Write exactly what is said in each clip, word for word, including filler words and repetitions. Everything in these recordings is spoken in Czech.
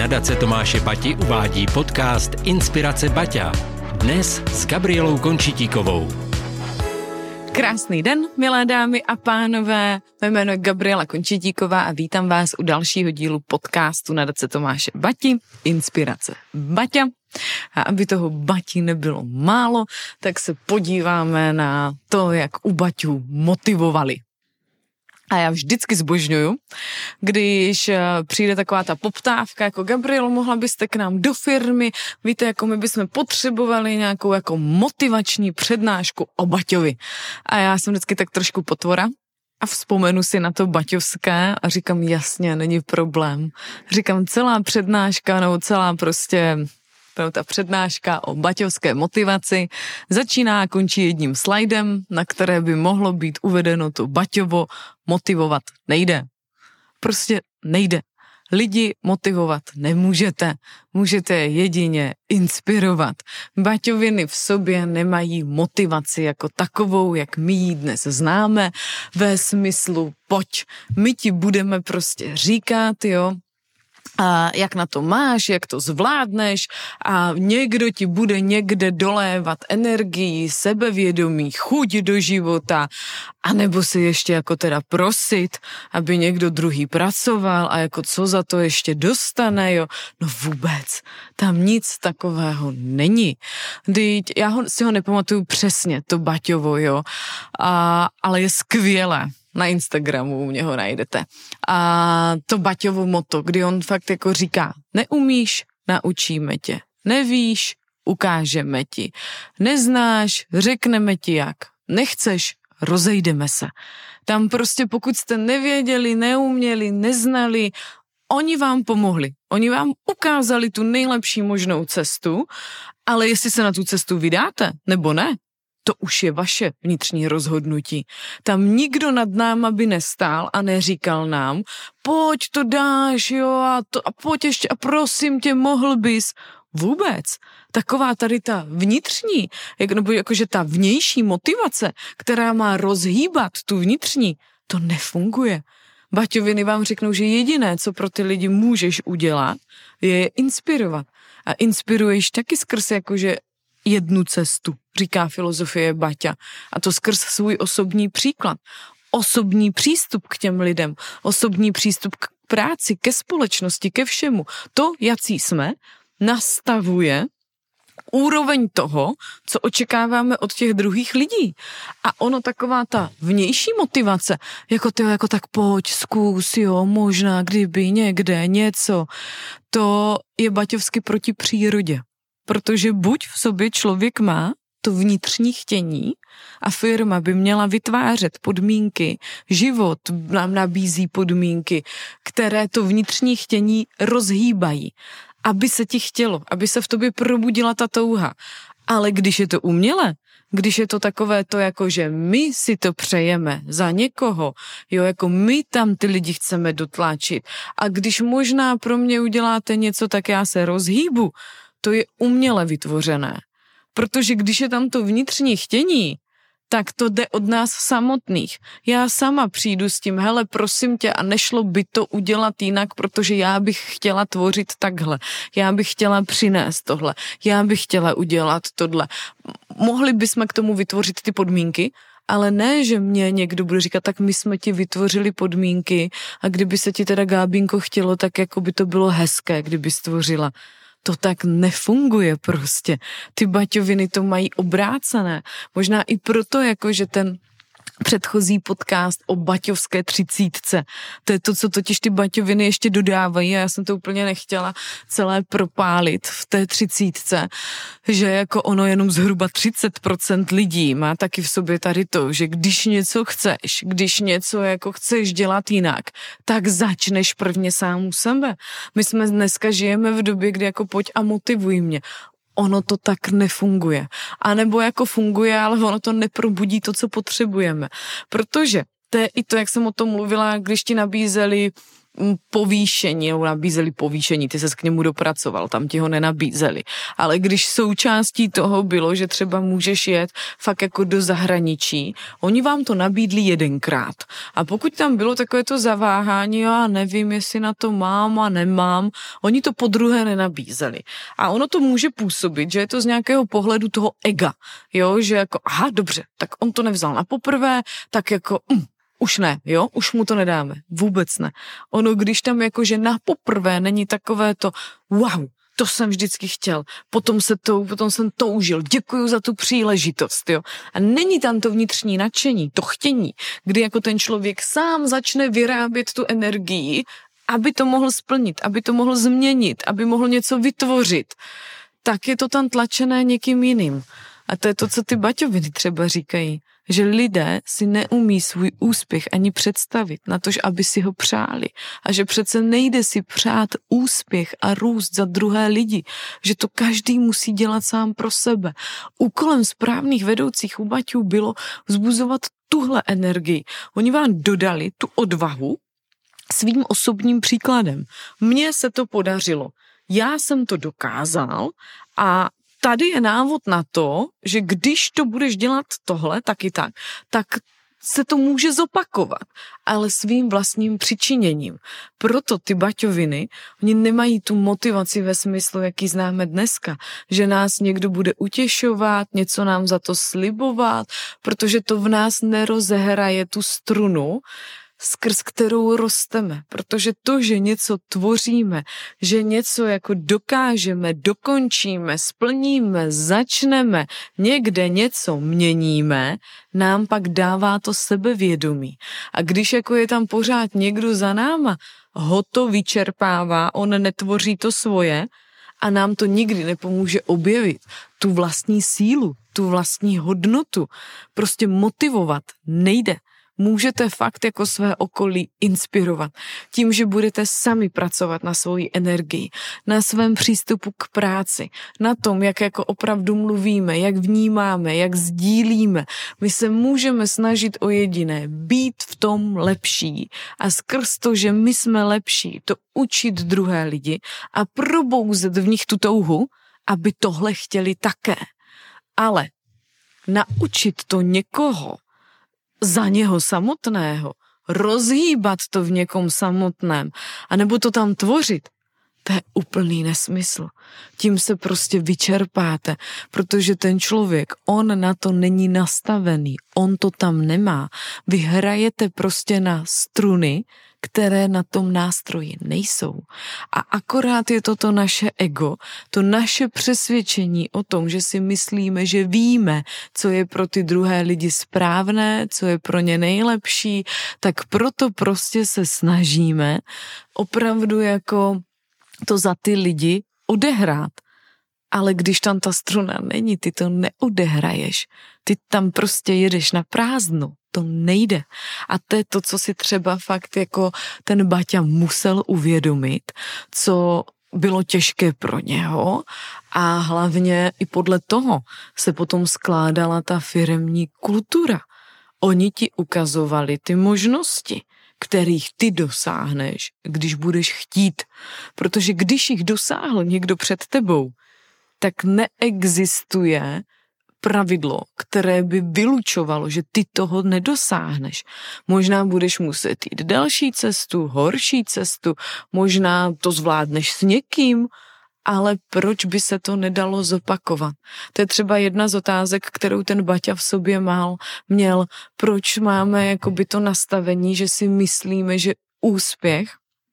Nadace Tomáše Bati uvádí podcast Inspirace Baťa. Dnes s Gabrielou Končitíkovou. Krásný den, milé dámy a pánové. Mé jméno je Gabriela Končitíková a vítám vás u dalšího dílu podcastu Nadace Tomáše Bati Inspirace Baťa. A aby toho Bati nebylo málo, tak se podíváme na to, jak u Baťů motivovali. A já vždycky zbožňuju, když přijde taková ta poptávka, jako Gabrielo, mohla byste k nám do firmy, víte, jako my bychom potřebovali nějakou jako motivační přednášku o Baťovi. A já jsem vždycky tak trošku potvora a vzpomenu si na to baťovské a říkám, jasně, není problém. Říkám, celá přednáška, nebo celá prostě... ta přednáška o baťovské motivaci začíná a končí jedním slajdem, na které by mohlo být uvedeno to Baťovo motivovat nejde. Prostě nejde. Lidi motivovat nemůžete. Můžete je jedině inspirovat. Baťoviny v sobě nemají motivaci jako takovou, jak my ji dnes známe, ve smyslu pojď, my ti budeme prostě říkat, jo, a jak na to máš, jak to zvládneš a někdo ti bude někde dolévat energii, sebevědomí, chuť do života, anebo si ještě jako teda prosit, aby někdo druhý pracoval a jako co za to ještě dostane, jo. No vůbec, tam nic takového není. Vždyť já ho, si ho nepamatuju přesně, to Baťovo, jo, a, ale je skvělé. Na Instagramu u mě ho najdete. A to Baťovo motto, kdy on fakt jako říká, neumíš, naučíme tě. Nevíš, ukážeme ti. Neznáš, řekneme ti jak. Nechceš, rozejdeme se. Tam prostě pokud jste nevěděli, neuměli, neznali, oni vám pomohli. Oni vám ukázali tu nejlepší možnou cestu, ale jestli se na tu cestu vydáte, nebo ne, to už je vaše vnitřní rozhodnutí. Tam nikdo nad náma by nestál a neříkal nám, pojď to dáš, jo, a, to, a pojď ještě, a prosím tě, mohl bys. Vůbec. Taková tady ta vnitřní, jak, nebo jakože ta vnější motivace, která má rozhýbat tu vnitřní, to nefunguje. Baťoviny vám řeknou, že jediné, co pro ty lidi můžeš udělat, je je inspirovat. A inspiruješ taky skrz jakože jednu cestu, říká filozofie Baťa. A to skrz svůj osobní příklad. Osobní přístup k těm lidem, osobní přístup k práci, ke společnosti, ke všemu. To, jací jsme, nastavuje úroveň toho, co očekáváme od těch druhých lidí. A ono taková ta vnější motivace, jako ty, jako tak pojď, zkus, jo, možná, kdyby, někde, něco, to je baťovsky proti přírodě. Protože buď v sobě člověk má to vnitřní chtění a firma by měla vytvářet podmínky, život nám nabízí podmínky, které to vnitřní chtění rozhýbají, aby se ti chtělo, aby se v tobě probudila ta touha. Ale když je to umělé, když je to takové to, jako že my si to přejeme za někoho, jo, jako my tam ty lidi chceme dotlačit a když možná pro mě uděláte něco, tak já se rozhýbu, to je uměle vytvořené. Protože když je tam to vnitřní chtění, tak to jde od nás samotných. Já sama přijdu s tím, hele, prosím tě, a nešlo by to udělat jinak, protože já bych chtěla tvořit takhle. Já bych chtěla přinést tohle. Já bych chtěla udělat tohle. Mohli bychom k tomu vytvořit ty podmínky, ale ne, že mě někdo bude říkat, tak my jsme ti vytvořili podmínky a kdyby se ti teda, Gábinko, chtělo, tak jako by to bylo hezké, kdyby stvořila. To tak nefunguje prostě. Ty baťoviny to mají obrácené. Možná i proto, jako že ten předchozí podcast o baťovské třicítce. To je to, co totiž ty baťoviny ještě dodávají a já jsem to úplně nechtěla celé propálit v té třicítce, že jako ono jenom zhruba třicet procent lidí má taky v sobě tady to, že když něco chceš, když něco jako chceš dělat jinak, tak začneš prvně sám u sebe. My jsme dneska žijeme v době, kdy jako pojď a motivuj mě. Ono to tak nefunguje. A nebo jako funguje, ale ono to neprobudí to, co potřebujeme. Protože to je i to, jak jsem o tom mluvila, když ti nabízeli povýšení, nebo nabízeli povýšení, ty ses k němu dopracoval, tam ti ho nenabízeli. Ale když součástí toho bylo, že třeba můžeš jet fakt jako do zahraničí, oni vám to nabídli jedenkrát. A pokud tam bylo takové to zaváhání, já nevím, jestli na to mám a nemám, oni to po druhé nenabízeli. A ono to může působit, že je to z nějakého pohledu toho ega, jo, že jako, aha, dobře, tak on to nevzal na poprvé, tak jako, mm, už ne, jo, už mu to nedáme, vůbec ne. Ono, když tam jakože na poprvé není takové to, wow, to jsem vždycky chtěl, potom, se to, potom jsem toužil, děkuju za tu příležitost, jo. A není tam to vnitřní nadšení, to chtění, kdy jako ten člověk sám začne vyrábět tu energii, aby to mohl splnit, aby to mohl změnit, aby mohl něco vytvořit, tak je to tam tlačené někým jiným. A to je to, co ty baťoviny třeba říkají, že lidé si neumí svůj úspěch ani představit na to, aby si ho přáli. A že přece nejde si přát úspěch a růst za druhé lidi, že to každý musí dělat sám pro sebe. Úkolem správných vedoucích u baťů bylo vzbuzovat tuhle energii. Oni vám dodali tu odvahu svým osobním příkladem. Mně se to podařilo. Já jsem to dokázal a tady je návod na to, že když to budeš dělat tohle, tak i tak, tak se to může zopakovat, ale svým vlastním přičiněním. Proto ty baťoviny, oni nemají tu motivaci ve smyslu, jaký známe dneska, že nás někdo bude utěšovat, něco nám za to slibovat, protože to v nás nerozehraje tu strunu, skrz kterou rosteme, protože to, že něco tvoříme, že něco jako dokážeme, dokončíme, splníme, začneme, někde něco měníme, nám pak dává to sebevědomí. A když jako je tam pořád někdo za náma, ho to vyčerpává, on netvoří to svoje a nám to nikdy nepomůže objevit tu vlastní sílu, tu vlastní hodnotu. Prostě motivovat nejde. Můžete fakt jako své okolí inspirovat tím, že budete sami pracovat na svoji energii, na svém přístupu k práci, na tom, jak jako opravdu mluvíme, jak vnímáme, jak sdílíme. My se můžeme snažit o jediné, být v tom lepší a skrz to, že my jsme lepší, to učit druhé lidi a probouzet v nich tu touhu, aby tohle chtěli také. Ale naučit to někoho za něho samotného, rozhýbat to v někom samotném, anebo to tam tvořit, to je úplný nesmysl. Tím se prostě vyčerpáte, protože ten člověk, on na to není nastavený, on to tam nemá. Vy hrajete prostě na struny, které na tom nástroji nejsou. A akorát je to to naše ego, to naše přesvědčení o tom, že si myslíme, že víme, co je pro ty druhé lidi správné, co je pro ně nejlepší, tak proto prostě se snažíme opravdu jako to za ty lidi odehrát. Ale když tam ta struna není, ty to neodehraješ. Ty tam prostě jedeš na prázdno. To nejde. A to je to, co si třeba fakt jako ten Baťa musel uvědomit, co bylo těžké pro něho a hlavně i podle toho se potom skládala ta firemní kultura. Oni ti ukazovali ty možnosti, kterých ty dosáhneš, když budeš chtít. Protože když jich dosáhl někdo před tebou, tak neexistuje pravidlo, které by vylučovalo, že ty toho nedosáhneš. Možná budeš muset jít další cestu, horší cestu, možná to zvládneš s někým, ale proč by se to nedalo zopakovat? To je třeba jedna z otázek, kterou ten Baťa v sobě mal, měl. Proč máme jakoby to nastavení, že si myslíme, že úspěch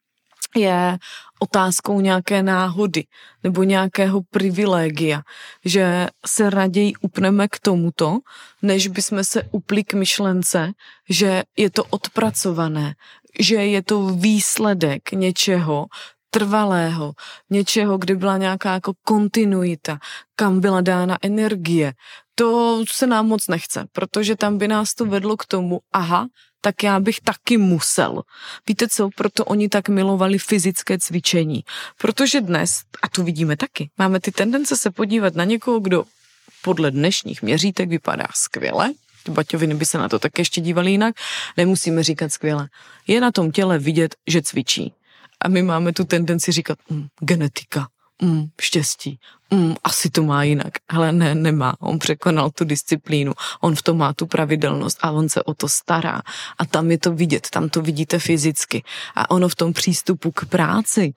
je otázkou nějaké náhody nebo nějakého privilegia, že se raději upneme k tomuto, než bychom se upli k myšlence, že je to odpracované, že je to výsledek něčeho trvalého, něčeho, kde byla nějaká jako kontinuita, kam byla dána energie. To se nám moc nechce, protože tam by nás to vedlo k tomu, aha, tak já bych taky musel. Víte co, proto oni tak milovali fyzické cvičení. Protože dnes, a tu vidíme taky, máme ty tendence se podívat na někoho, kdo podle dnešních měřítek vypadá skvěle, ty baťoviny by se na to tak ještě dívali jinak, nemusíme říkat skvěle. Je na tom těle vidět, že cvičí. A my máme tu tendenci říkat, mm, genetika, mm, štěstí, mm, asi to má jinak. Ale ne, nemá. On překonal tu disciplínu, on v tom má tu pravidelnost a on se o to stará. A tam je to vidět, tam to vidíte fyzicky. A ono v tom přístupu k práci,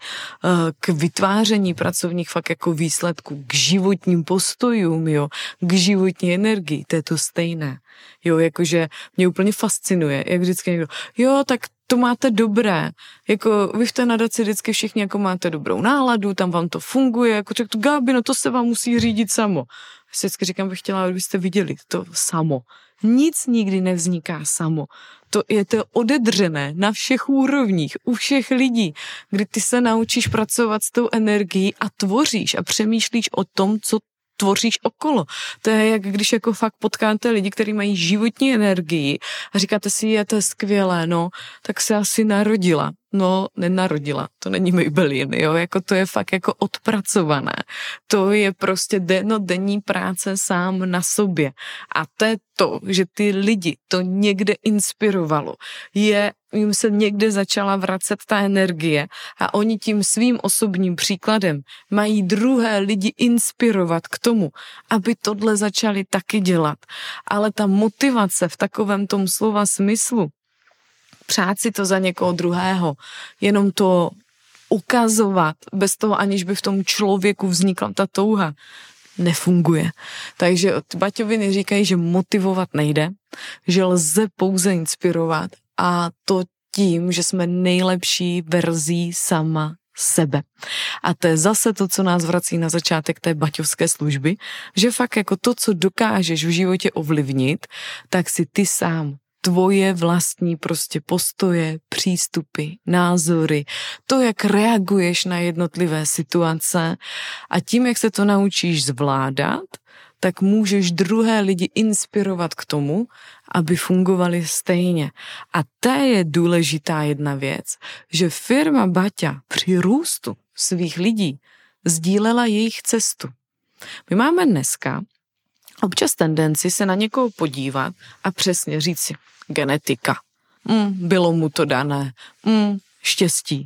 k vytváření pracovních fakt jako výsledků, k životním postojům, jo, k životní energii, to je to stejné. Jo, jakože mě úplně fascinuje, jak vždycky někdo, jo, tak to máte dobré, jako vy v té nadaci vždycky všichni jako máte dobrou náladu, tam vám to funguje, jako řekl, Gábi, no to se vám musí řídit samo. Vždycky říkám, bych chtěla, abyste viděli to samo. Nic nikdy nevzniká samo. To je to odedřené na všech úrovních, u všech lidí, kdy ty se naučíš pracovat s tou energií a tvoříš a přemýšlíš o tom, co tvoříš okolo. To je jak když jako fakt potkáte lidi, kteří mají životní energii a říkáte si, je to skvělé, no, tak se asi narodila. No, nenarodila, to není Maybelline, jo, jako to je fakt jako odpracované. To je prostě dennodenní práce sám na sobě. A to je to, že ty lidi to někde inspirovalo. Je, jim se někde začala vracet ta energie a oni tím svým osobním příkladem mají druhé lidi inspirovat k tomu, aby tohle začali taky dělat. Ale ta motivace v takovém tom slova smyslu, přát si to za někoho druhého, jenom to ukazovat, bez toho aniž by v tom člověku vznikla ta touha, nefunguje. Takže baťoviny říkají, že motivovat nejde, že lze pouze inspirovat a to tím, že jsme nejlepší verzí sama sebe. A to je zase to, co nás vrací na začátek té baťovské služby, že fakt jako to, co dokážeš v životě ovlivnit, tak si ty sám tvoje vlastní prostě postoje, přístupy, názory, to, jak reaguješ na jednotlivé situace a tím, jak se to naučíš zvládat, tak můžeš druhé lidi inspirovat k tomu, aby fungovali stejně. A to je důležitá jedna věc, že firma Baťa při růstu svých lidí sdílela jejich cestu. My máme dneska občas tendenci se na někoho podívat a přesně říct si, genetika, mm, bylo mu to dané, mm, štěstí.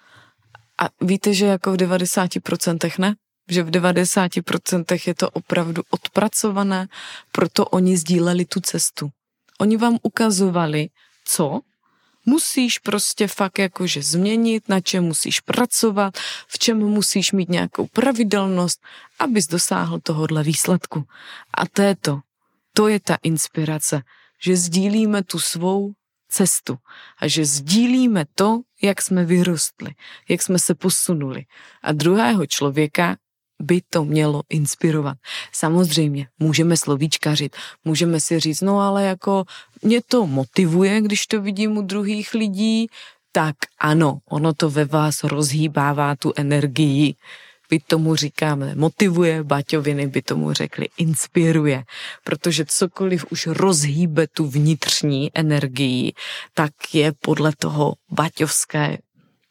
A víte, že jako v devadesáti procentech ne? Že v devadesáti procentech je to opravdu odpracované, proto oni sdíleli tu cestu. Oni vám ukazovali, co musíš prostě fakt jakože změnit, na čem musíš pracovat, v čem musíš mít nějakou pravidelnost, abys dosáhl tohohle výsledku. A to je to. To je ta inspirace, že sdílíme tu svou cestu a že sdílíme to, jak jsme vyrostli, jak jsme se posunuli. A druhého člověka by to mělo inspirovat. Samozřejmě, můžeme slovíčkařit, můžeme si říct, no ale jako mě to motivuje, když to vidím u druhých lidí, tak ano, ono to ve vás rozhýbává tu energii. My tomu říkáme motivuje, baťoviny by tomu řekli inspiruje, protože cokoliv už rozhýbe tu vnitřní energii, tak je podle toho baťovské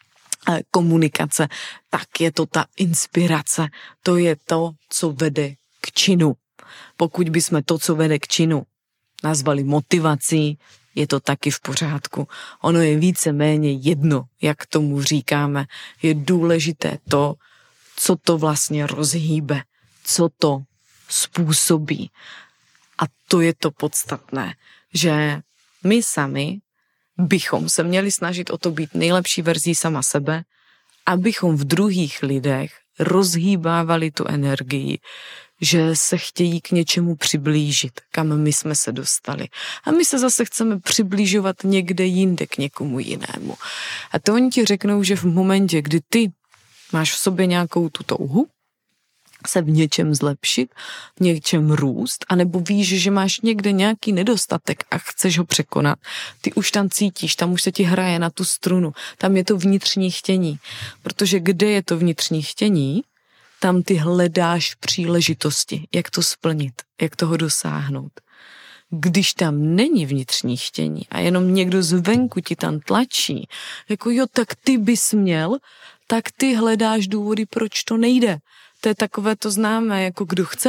komunikace, tak je to ta inspirace, to je to, co vede k činu. Pokud bychom to, co vede k činu, nazvali motivací, je to taky v pořádku. Ono je víceméně jedno, jak tomu říkáme. Je důležité to, co to vlastně rozhýbe, co to způsobí. A to je to podstatné, že my sami bychom se měli snažit o to být nejlepší verzí sama sebe, abychom v druhých lidech rozhýbávali tu energii, že se chtějí k něčemu přiblížit, kam my jsme se dostali. A my se zase chceme přiblížovat někde jinde k někomu jinému. A to oni ti řeknou, že v momentě, kdy ty máš v sobě nějakou tu touhu, se v něčem zlepšit, v něčem růst, anebo víš, že máš někde nějaký nedostatek a chceš ho překonat, ty už tam cítíš, tam už se ti hraje na tu strunu, tam je to vnitřní chtění, protože kde je to vnitřní chtění, tam ty hledáš příležitosti, jak to splnit, jak toho dosáhnout. Když tam není vnitřní chtění a jenom někdo zvenku ti tam tlačí, jako jo, tak ty bys měl, tak ty hledáš důvody, proč to nejde. To je takové, to známe, jako kdo chce,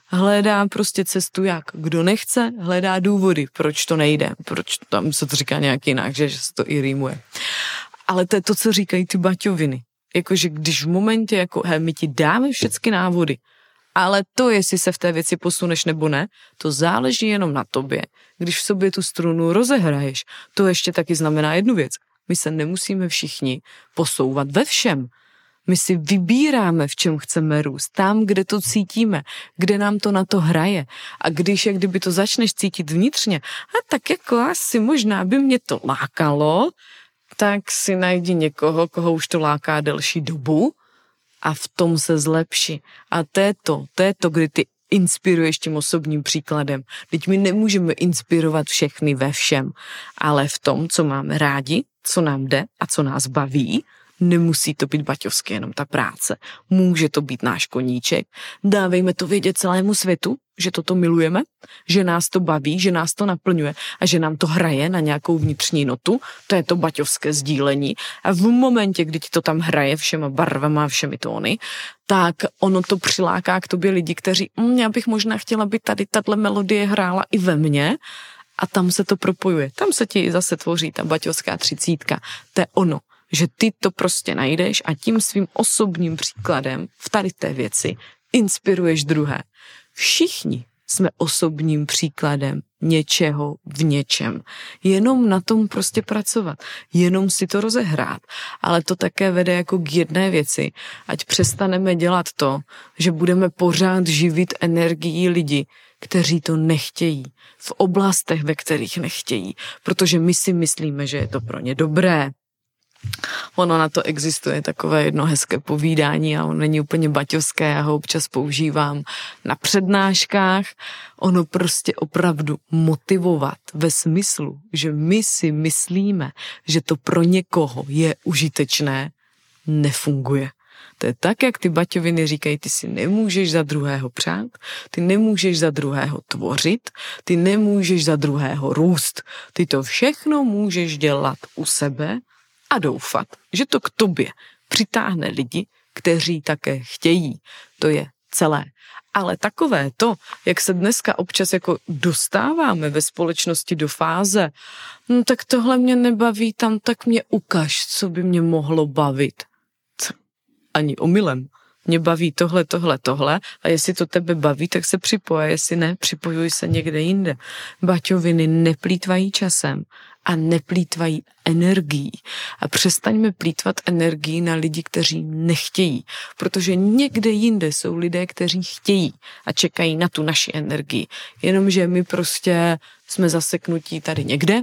hledá prostě cestu jak. Kdo nechce, hledá důvody, proč to nejde, proč tam se to říká nějak jinak, že, že se to i rýmuje. Ale to je to, co říkají ty baťoviny. Jakože když v momentě, jako, he, my ti dáme všechny návody, ale to, jestli se v té věci posuneš nebo ne, to záleží jenom na tobě. Když v sobě tu strunu rozehraješ, to ještě taky znamená jednu věc. My se nemusíme všichni posouvat ve všem. My si vybíráme, v čem chceme růst, tam, kde to cítíme, kde nám to na to hraje. A když, jak kdyby to začneš cítit vnitřně, a tak jako asi možná by mě to lákalo, tak si najdi někoho, koho už to láká delší dobu a v tom se zlepši. A to je to, to je to, kdy ty inspiruješ tím osobním příkladem. Teď my nemůžeme inspirovat všechny ve všem, ale v tom, co máme rádi, co nám jde a co nás baví. Nemusí to být baťovské jenom ta práce. Může to být náš koníček. Dávejme to vědět celému světu, že toto milujeme, že nás to baví, že nás to naplňuje a že nám to hraje na nějakou vnitřní notu. To je to baťovské sdílení. A v momentě, kdy ti to tam hraje všema barvama, všemi tóny, tak ono to přiláká k tobě lidi, kteří, hm, já bych možná chtěla, aby tady tato melodie hrála i ve mně. A tam se to propojuje. Tam se ti zase tvoří ta baťovská třicítka. To je ono. Že ty to prostě najdeš a tím svým osobním příkladem v tady té věci inspiruješ druhé. Všichni jsme osobním příkladem něčeho v něčem. Jenom na tom prostě pracovat. Jenom si to rozehrát. Ale to také vede jako k jedné věci. Ať přestaneme dělat to, že budeme pořád živit energií lidi, kteří to nechtějí. V oblastech, ve kterých nechtějí. Protože my si myslíme, že je to pro ně dobré. Ono na to existuje takové jedno hezké povídání a ono není úplně baťovské, já ho občas používám na přednáškách. Ono prostě opravdu motivovat ve smyslu, že my si myslíme, že to pro někoho je užitečné, nefunguje. To je tak, jak ty baťoviny říkají, ty si nemůžeš za druhého přát, ty nemůžeš za druhého tvořit, ty nemůžeš za druhého růst. Ty to všechno můžeš dělat u sebe a doufat, že to k tobě přitáhne lidi, kteří také chtějí. To je celé. Ale takové to, jak se dneska občas jako dostáváme ve společnosti do fáze, no tak tohle mě nebaví, tam tak mě ukaž, co by mě mohlo bavit. Ani omylem. Mě baví tohle, tohle, tohle a jestli to tebe baví, tak se připoj, a jestli ne, připojuj se někde jinde. Baťoviny neplýtvají časem a neplýtvají energií. A přestaňme plýtvat energii na lidi, kteří nechtějí, protože někde jinde jsou lidé, kteří chtějí a čekají na tu naši energii. Jenomže my prostě jsme zaseknutí tady někde,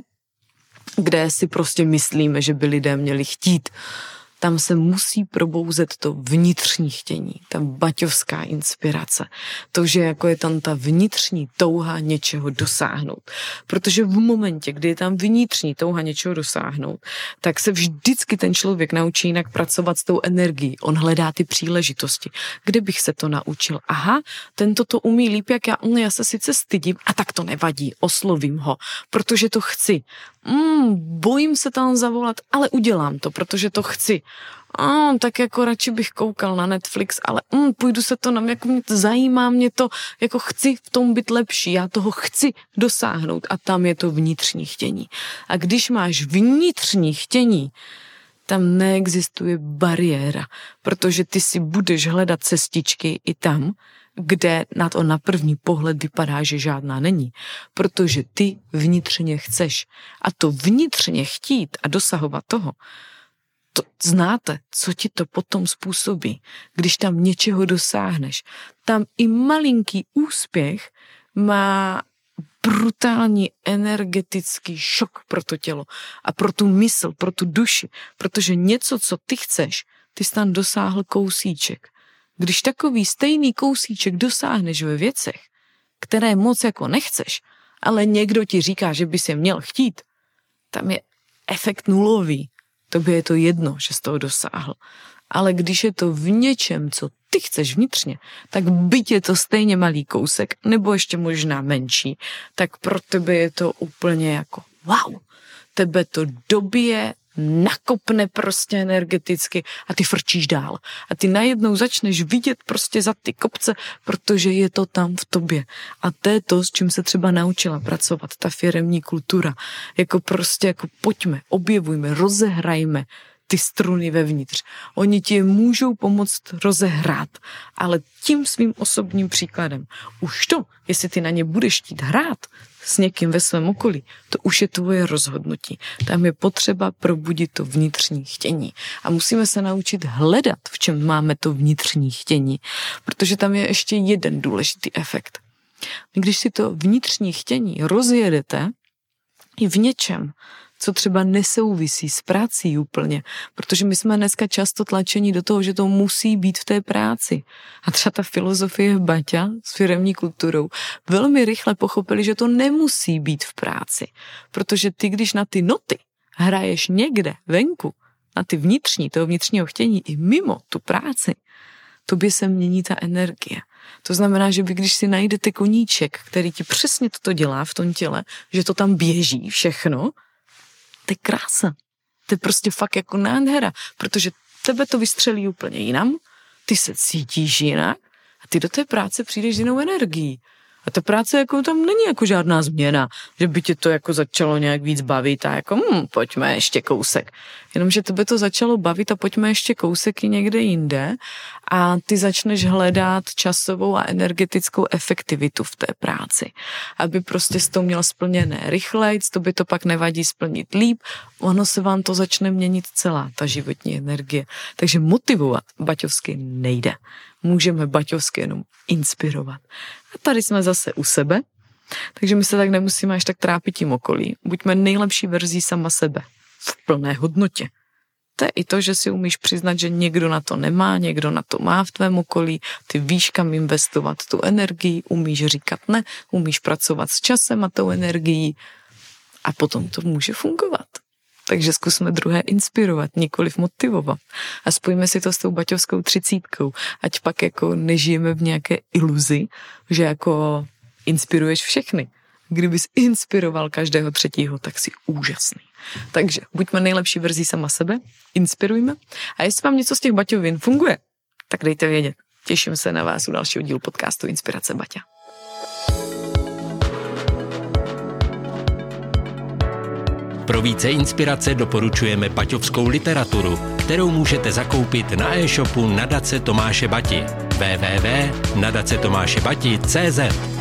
kde si prostě myslíme, že by lidé měli chtít. Tam se musí probouzet to vnitřní chtění, ta baťovská inspirace. To, že jako je tam ta vnitřní touha něčeho dosáhnout. Protože v momentě, kdy je tam vnitřní touha něčeho dosáhnout, tak se vždycky ten člověk naučí jinak pracovat s tou energií. On hledá ty příležitosti. Kde bych se to naučil? Aha, tento to umí líp, jak já, já se sice stydím, a tak to nevadí, oslovím ho, protože to chci. Mm, bojím se tam zavolat, ale udělám to, protože to chci. A, tak jako radši bych koukal na Netflix, ale mm, půjdu se to, jako mě to zajímá, mě to, jako chci v tom být lepší, já toho chci dosáhnout a tam je to vnitřní chtění. A když máš vnitřní chtění, tam neexistuje bariéra, protože ty si budeš hledat cestičky i tam, kde na to na první pohled vypadá, že žádná není. Protože ty vnitřně chceš. A to vnitřně chtít a dosahovat toho, to znáte, co ti to potom způsobí, když tam něčeho dosáhneš. Tam i malinký úspěch má brutální energetický šok pro to tělo a pro tu mysl, pro tu duši, protože něco, co ty chceš, ty jsi tam dosáhl kousíček. Když takový stejný kousíček dosáhneš ve věcech, které moc jako nechceš, ale někdo ti říká, že bys je měl chtít, tam je efekt nulový. Tobě je to jedno, že jsi toho dosáhl. Ale když je to v něčem, co ty chceš vnitřně, tak byť je to stejně malý kousek, nebo ještě možná menší, tak pro tebe je to úplně jako wow. Tebe to dobije nakopne prostě energeticky a ty frčíš dál. A ty najednou začneš vidět prostě za ty kopce, protože je to tam v tobě. A to je to, s čím se třeba naučila pracovat ta firemní kultura. Jako prostě jako pojďme, objevujme, rozehrajme ty struny vevnitř. Oni ti je můžou pomoct rozehrát, ale tím svým osobním příkladem. Už to, jestli ty na ně budeš chtít hrát s někým ve svém okolí, to už je tvoje rozhodnutí. Tam je potřeba probudit to vnitřní chtění. A musíme se naučit hledat, v čem máme to vnitřní chtění, protože tam je ještě jeden důležitý efekt. Když si to vnitřní chtění rozjedete i v něčem, co třeba nesouvisí s prací úplně, protože my jsme dneska často tlačení do toho, že to musí být v té práci. A třeba ta filozofie Baťa s firemní kulturou velmi rychle pochopili, že to nemusí být v práci, protože ty, když na ty noty hraješ někde venku, na ty vnitřní, toho vnitřního chtění i mimo tu práci, tobě se mění ta energie. To znamená, že vy, když si najdete koníček, který ti přesně toto dělá v tom těle, že to tam běží všechno, to je krása. To je prostě fakt jako nádhera, protože tebe to vystřelí úplně jinam, ty se cítíš jinak a ty do té práce přijdeš s jinou energií. A ta práce jako tam není jako žádná změna, že by tě to jako začalo nějak víc bavit a jako hm, pojďme ještě kousek. Jenomže tebe to začalo bavit a pojďme ještě kousek i někde jinde a ty začneš hledat časovou a energetickou efektivitu v té práci. Aby prostě s tou měl splněné rychlejc, to by to pak nevadí splnit líp, ono se vám to začne měnit celá ta životní energie. Takže motivovat baťovsky nejde. Můžeme baťovsky jenom inspirovat. A tady jsme zase u sebe, takže my se tak nemusíme až tak trápit tím okolí. Buďme nejlepší verzí sama sebe v plné hodnotě. To je i to, že si umíš přiznat, že někdo na to nemá, někdo na to má v tvém okolí, ty víš, kam investovat tu energii, umíš říkat ne, umíš pracovat s časem a tou energií a potom to může fungovat. Takže zkusme druhé inspirovat, nikoliv motivovat. A spojíme si to s tou baťovskou třicítkou, ať pak jako nežijeme v nějaké iluzi, že jako inspiruješ všechny. Kdybys inspiroval každého třetího, tak jsi úžasný. Takže buďme nejlepší verzí sama sebe, inspirujme. A jestli vám něco z těch baťovin funguje, tak dejte vědět. Těším se na vás u dalšího dílu podcastu Inspirace Baťa. Pro více inspirace doporučujeme baťovskou literaturu, kterou můžete zakoupit na e-shopu Nadace Tomáše Bati. w w w tečka nadace tomáše bati tečka cé zet